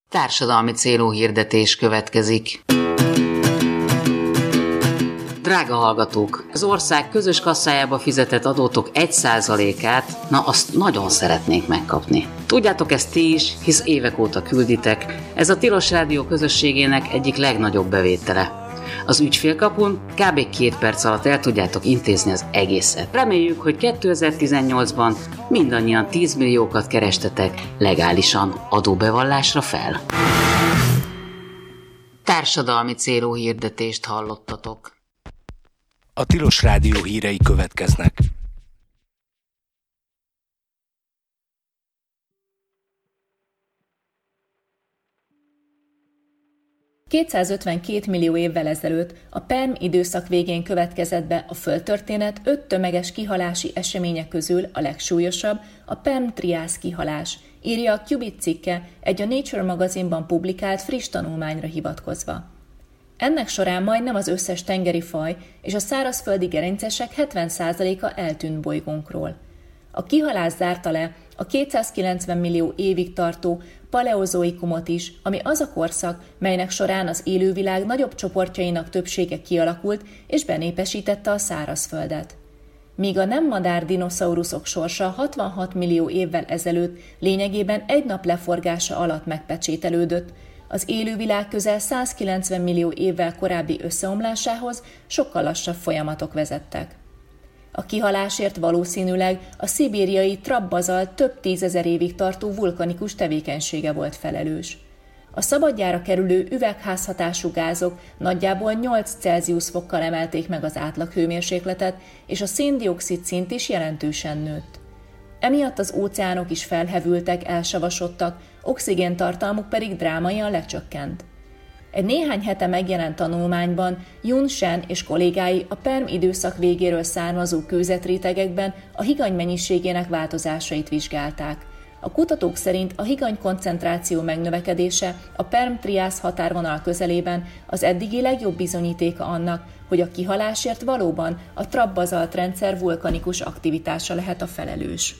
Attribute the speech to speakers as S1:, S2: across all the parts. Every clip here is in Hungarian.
S1: Társadalmi célú hirdetés következik. Drága hallgatók, az ország közös kasszájába fizetett adótok 1%-át, azt nagyon szeretnénk megkapni. Tudjátok ezt ti is, hisz évek óta külditek, ez a Tilos Rádió közösségének egyik legnagyobb bevétele. Az ügyfélkapun kb. 2 perc alatt el tudjátok intézni az egészet. Reméljük, hogy 2018-ban mindannyian 10 milliókat kerestetek legálisan adóbevallásra fel. Társadalmi célú hirdetést hallottatok.
S2: A Tilos Rádió hírei következnek.
S3: $252 millió évvel ezelőtt a Perm időszak végén következett be a Földtörténet 5 tömeges kihalási eseménye közül a legsúlyosabb, a Perm-Triász kihalás, írja a Cubit cikke egy a Nature magazinban publikált friss tanulmányra hivatkozva. Ennek során majdnem az összes tengeri faj és a szárazföldi gerincesek 70%-a eltűnt bolygónkról. A kihalás zárta le a 290 millió évig tartó paleozoikumot is, ami az a korszak, melynek során az élővilág nagyobb csoportjainak többsége kialakult és benépesítette a szárazföldet. Míg a nem madár dinoszauruszok sorsa 66 millió évvel ezelőtt lényegében egy nap leforgása alatt megpecsételődött, az élővilág közel 190 millió évvel korábbi összeomlásához sokkal lassabb folyamatok vezettek. A kihalásért valószínűleg a szibériai trappbazalt több 10 000 évig tartó vulkanikus tevékenysége volt felelős. A szabadjára kerülő üvegházhatású gázok nagyjából 8 Celsius fokkal emelték meg az átlaghőmérsékletet, és a szén-dioxid szint is jelentősen nőtt. Emiatt az óceánok is felhevültek, elsavasodtak, oxigéntartalmuk pedig drámaian lecsökkent. Egy néhány hete megjelent tanulmányban Yun Shen és kollégái a Perm időszak végéről származó kőzetrétegekben a higany mennyiségének változásait vizsgálták. A kutatók szerint a higany koncentráció megnövekedése a Perm-Triász határvonal közelében az eddigi legjobb bizonyítéka annak, hogy a kihalásért valóban a trappbazalt rendszer vulkanikus aktivitása lehet a felelős.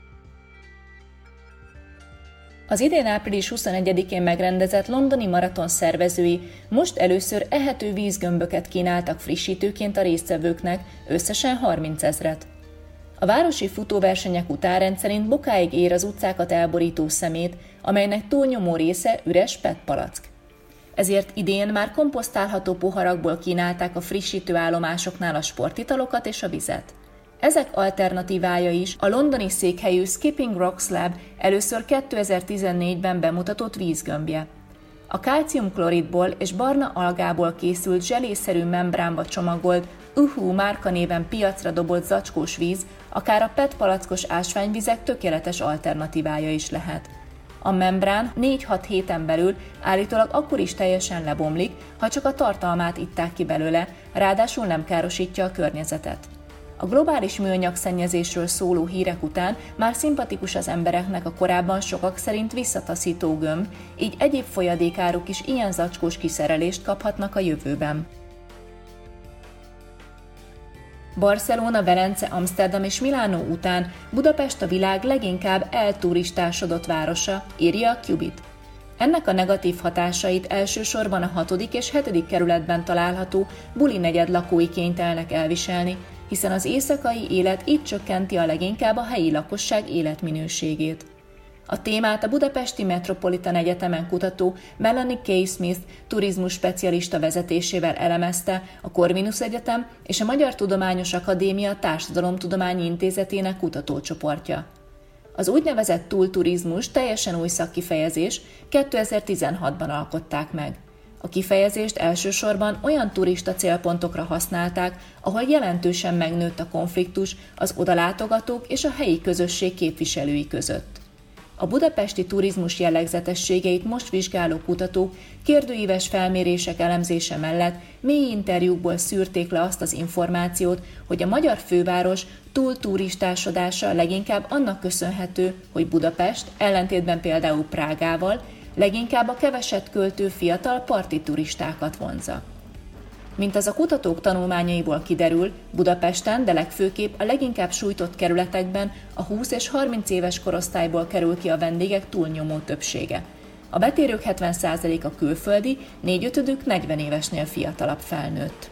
S3: Az idén április 21-én megrendezett londoni maraton szervezői most először ehető vízgömböket kínáltak frissítőként a résztvevőknek, összesen 30 000-et. A városi futóversenyek után rendszerint bokáig ér az utcákat elborító szemét, amelynek túlnyomó része üres PET-palack. Ezért idén már komposztálható poharakból kínálták a frissítő állomásoknál a sportitalokat és a vizet. Ezek alternatívája is a londoni székhelyű Skipping Rocks Lab először 2014-ben bemutatott vízgömbje. A kálciumkloridból és barna algából készült zselészerű membránba csomagolt Uhu márkanéven piacra dobott zacskós víz, akár a PET palackos ásványvizek tökéletes alternatívája is lehet. A membrán 4-6 héten belül állítólag akkor is teljesen lebomlik, ha csak a tartalmát itták ki belőle, ráadásul nem károsítja a környezetet. A globális műanyagszennyezésről szóló hírek után már szimpatikus az embereknek a korábban sokak szerint visszataszító gömb, így egyéb folyadékáruk is ilyen zacskós kiszerelést kaphatnak a jövőben. Barcelona, Velence, Amszterdam és Milánó után Budapest a világ leginkább elturistásodott városa, írja a Cubit. Ennek a negatív hatásait elsősorban a 6. és 7. kerületben található Buli negyed lakói kénytelenek elviselni, hiszen az éjszakai élet itt csökkenti a leginkább a helyi lakosság életminőségét. A témát a Budapesti Metropolitan Egyetemen kutató Melanie K. Smith turizmus specialista vezetésével elemezte a Corvinus Egyetem és a Magyar Tudományos Akadémia Társadalomtudományi Intézetének kutatócsoportja. Az úgynevezett túlturizmus teljesen új szakkifejezés, 2016-ban alkották meg. A kifejezést elsősorban olyan turista célpontokra használták, ahol jelentősen megnőtt a konfliktus az odalátogatók és a helyi közösség képviselői között. A budapesti turizmus jellegzetességeit most vizsgáló kutatók kérdőíves felmérések elemzése mellett mély interjúkból szűrték le azt az információt, hogy a magyar főváros túlturistásodása leginkább annak köszönhető, hogy Budapest, ellentétben például Prágával, leginkább a keveset költő fiatal parti turistákat vonzza. Mint az a kutatók tanulmányaiból kiderül, Budapesten, de legfőképp a leginkább sújtott kerületekben a 20 és 30 éves korosztályból kerül ki a vendégek túlnyomó többsége. A betérők 70%-a külföldi, 4/5-ük 40 évesnél fiatalabb felnőtt.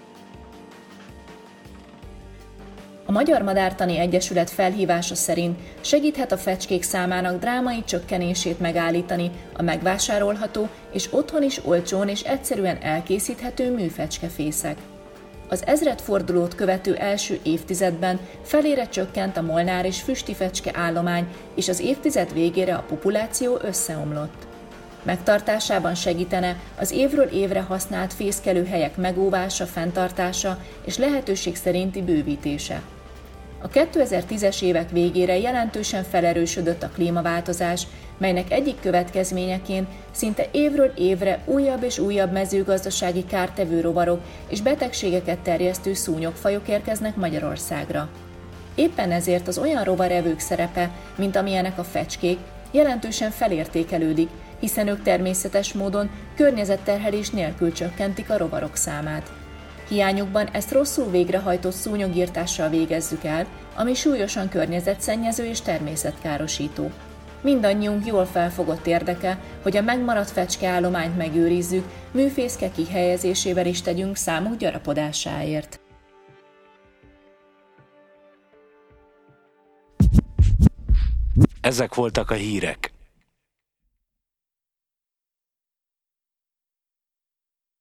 S3: A Magyar Madártani Egyesület felhívása szerint segíthet a fecskék számának drámai csökkenését megállítani a megvásárolható és otthon is olcsón és egyszerűen elkészíthető műfecskefészek. Az ezredfordulót követő első évtizedben felére csökkent a molnár és füstifecske állomány, és az évtized végére a populáció összeomlott. Megtartásában segítene az évről évre használt fészkelőhelyek megóvása, fenntartása és lehetőség szerinti bővítése. A 2010-es évek végére jelentősen felerősödött a klímaváltozás, melynek egyik következményeként szinte évről évre újabb és újabb mezőgazdasági kártevő rovarok és betegségeket terjesztő szúnyogfajok érkeznek Magyarországra. Éppen ezért az olyan rovarevők szerepe, mint amilyenek a fecskék, jelentősen felértékelődik, hiszen ők természetes módon környezetterhelés nélkül csökkentik a rovarok számát. Hiányukban ezt rosszul végrehajtott szúnyogirtással végezzük el, ami súlyosan környezetszennyező és természetkárosító. Mindannyiunk jól felfogott érdeke, hogy a megmaradt fecskeállományt megőrizzük, műfészke kihelyezésével is tegyünk számuk gyarapodásáért.
S2: Ezek voltak a hírek.